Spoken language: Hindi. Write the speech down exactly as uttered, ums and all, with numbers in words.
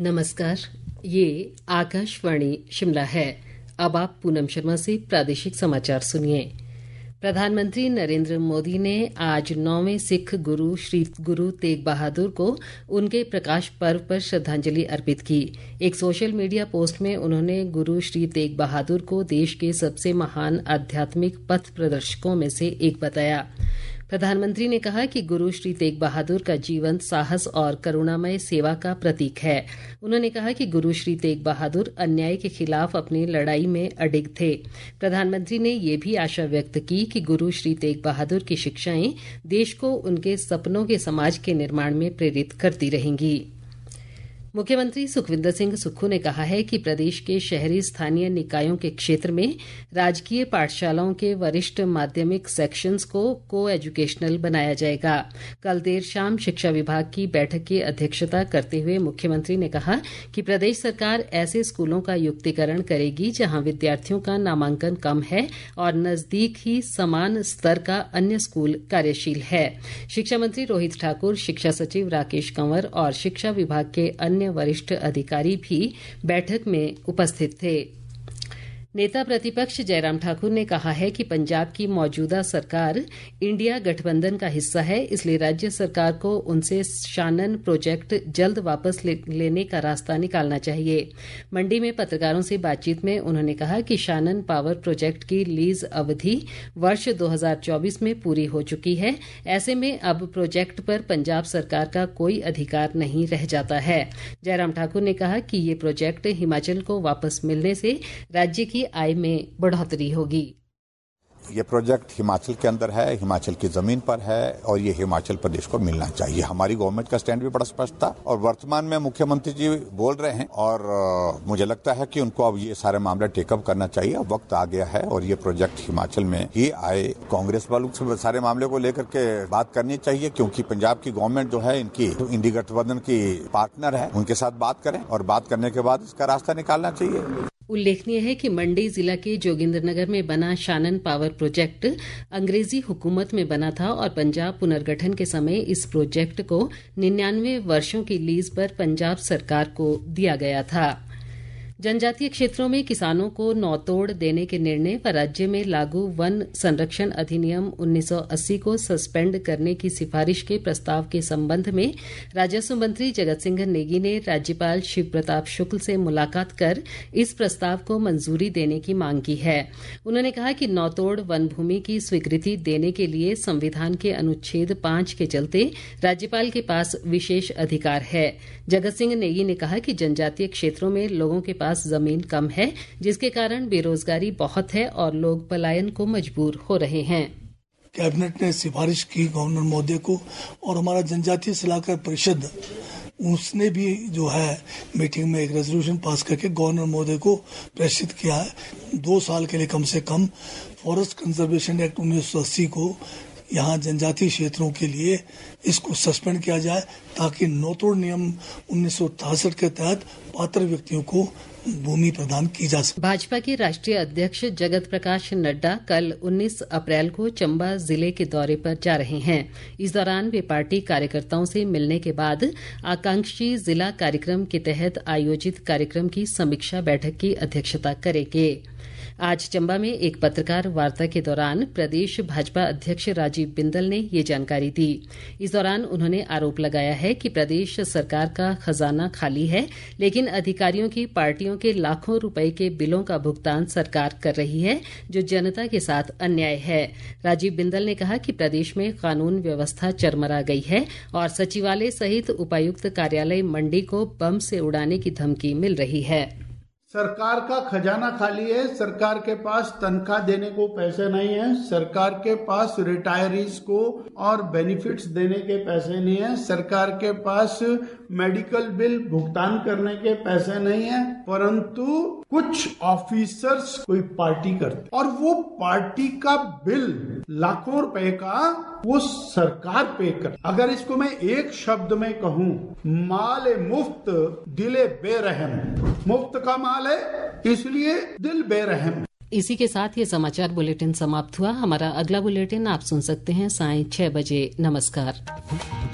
नमस्कार, ये आकाशवाणी शिमला है। अब आप पूनम शर्मा से प्रादेशिक समाचार सुनिए। प्रधानमंत्री नरेंद्र मोदी ने आज नौवें सिख गुरु श्री गुरु तेग बहादुर को उनके प्रकाश पर्व पर श्रद्धांजलि अर्पित की। एक सोशल मीडिया पोस्ट में उन्होंने गुरु श्री तेग बहादुर को देश के सबसे महान आध्यात्मिक पथ प्रदर्शकों में से एक बताया। प्रधानमंत्री ने कहा कि गुरु श्री तेग बहादुर का जीवन साहस और करुणामय सेवा का प्रतीक है। उन्होंने कहा कि गुरु श्री तेग बहादुर अन्याय के खिलाफ अपनी लड़ाई में अडिग थे। प्रधानमंत्री ने ये भी आशा व्यक्त की कि गुरु श्री तेग बहादुर की शिक्षाएं देश को उनके सपनों के समाज के निर्माण में प्रेरित करती रहेंगी। मुख्यमंत्री सुखविंदर सिंह सुक्खू ने कहा है कि प्रदेश के शहरी स्थानीय निकायों के क्षेत्र में राजकीय पाठशालाओं के वरिष्ठ माध्यमिक सेक्शंस को को एजुकेशनल बनाया जाएगा। कल देर शाम शिक्षा विभाग की बैठक की अध्यक्षता करते हुए मुख्यमंत्री ने कहा कि प्रदेश सरकार ऐसे स्कूलों का युक्तिकरण करेगी जहां विद्यार्थियों का नामांकन कम है और नजदीक ही समान स्तर का अन्य स्कूल कार्यशील है। शिक्षा मंत्री रोहित ठाकुर, शिक्षा सचिव राकेश कंवर और शिक्षा विभाग के अन्य वरिष्ठ अधिकारी भी बैठक में उपस्थित थे। नेता प्रतिपक्ष जयराम ठाकुर ने कहा है कि पंजाब की मौजूदा सरकार इंडिया गठबंधन का हिस्सा है, इसलिए राज्य सरकार को उनसे शानन प्रोजेक्ट जल्द वापस ले, लेने का रास्ता निकालना चाहिए। मंडी में पत्रकारों से बातचीत में उन्होंने कहा कि शानन पावर प्रोजेक्ट की लीज अवधि वर्ष दो हज़ार चौबीस में पूरी हो चुकी है। ऐसे में अब प्रोजेक्ट पर पंजाब सरकार का कोई अधिकार नहीं रह जाता है। जयराम ठाकुर ने कहा कि ये प्रोजेक्ट हिमाचल को वापस मिलने से राज्य की आय में बढ़ोतरी होगी। ये प्रोजेक्ट हिमाचल के अंदर है, हिमाचल की जमीन पर है और ये हिमाचल प्रदेश को मिलना चाहिए। हमारी गवर्नमेंट का स्टैंड भी बड़ा स्पष्ट था और वर्तमान में मुख्यमंत्री जी बोल रहे हैं और आ, मुझे लगता है कि उनको अब ये सारे मामले टेकअप करना चाहिए। अब वक्त आ गया है और ये प्रोजेक्ट हिमाचल में ही आए। कांग्रेस वालों से सारे मामले को लेकर के बात करनी चाहिए, क्योंकि पंजाब की गवर्नमेंट जो है इनकी इंडिया गठबंधन की पार्टनर है, उनके साथ बात करें और बात करने के बाद इसका रास्ता निकालना चाहिए। उल्लेखनीय है कि मंडी जिला के जोगिंद्रनगर में बना शानन पावर प्रोजेक्ट अंग्रेजी हुकूमत में बना था और पंजाब पुनर्गठन के समय इस प्रोजेक्ट को निन्यानवे वर्षों की लीज पर पंजाब सरकार को दिया गया था। जनजातीय क्षेत्रों में किसानों को नौतोड़ देने के निर्णय व राज्य में लागू वन संरक्षण अधिनियम उन्नीस सौ अस्सी को सस्पेंड करने की सिफारिश के प्रस्ताव के संबंध में राजस्व मंत्री जगत सिंह नेगी ने राज्यपाल शिव प्रताप शुक्ल से मुलाकात कर इस प्रस्ताव को मंजूरी देने की मांग की है। उन्होंने कहा कि नौतोड़ वन भूमि की स्वीकृति देने के लिए संविधान के अनुच्छेद पांच के चलते राज्यपाल के पास विशेष अधिकार है। जगत सिंह नेगी ने कहा कि जनजातीय क्षेत्रों में लोगों के पास जमीन कम है, जिसके कारण बेरोजगारी बहुत है और लोग पलायन को मजबूर हो रहे हैं। कैबिनेट ने सिफारिश की गवर्नर महोदय को और हमारा जनजातीय सलाहकार परिषद उसने भी जो है मीटिंग में एक रेजोल्यूशन पास करके गवर्नर महोदय को प्रेषित किया है। दो साल के लिए कम से कम फॉरेस्ट कंजर्वेशन एक्ट उन्नीस सौ अस्सी को यहाँ जनजातीय क्षेत्रों के लिए इसको सस्पेंड किया जाए, ताकि नौतोड़ नियम उन्नीस सौ तिरसठ के तहत पात्र व्यक्तियों को भूमि प्रदान की जा सके। भाजपा के राष्ट्रीय अध्यक्ष जगत प्रकाश नड्डा कल उन्नीस अप्रैल को चंबा जिले के दौरे पर जा रहे हैं। इस दौरान वे पार्टी कार्यकर्ताओं से मिलने के बाद आकांक्षी जिला कार्यक्रम के तहत आयोजित कार्यक्रम की समीक्षा बैठक की अध्यक्षता करेंगे। आज चंबा में एक पत्रकार वार्ता के दौरान प्रदेश भाजपा अध्यक्ष राजीव बिंदल ने ये जानकारी दी। इस दौरान उन्होंने आरोप लगाया है कि प्रदेश सरकार का खजाना खाली है, लेकिन अधिकारियों की पार्टियों के लाखों रुपए के बिलों का भुगतान सरकार कर रही है, जो जनता के साथ अन्याय है। राजीव बिंदल ने कहा कि प्रदेश में कानून व्यवस्था चरमरा गई है और सचिवालय सहित उपायुक्त कार्यालय मंडी को बम से उड़ाने की धमकी मिल रही है। सरकार का खजाना खाली है, सरकार के पास तनख्वाह देने को पैसे नहीं है, सरकार के पास रिटायरीज को और बेनिफिट्स देने के पैसे नहीं है, सरकार के पास मेडिकल बिल भुगतान करने के पैसे नहीं है, परंतु कुछ ऑफिसर्स कोई पार्टी करते और वो पार्टी का बिल लाखों रुपए का वो सरकार पे कर। अगर इसको मैं एक शब्द में कहूं, माल मुफ्त दिले बेरहम। मुफ्त का माल है, इसलिए दिल बेरहम। इसी के साथ ये समाचार बुलेटिन समाप्त हुआ। हमारा अगला बुलेटिन आप सुन सकते हैं सायं छह बजे। नमस्कार।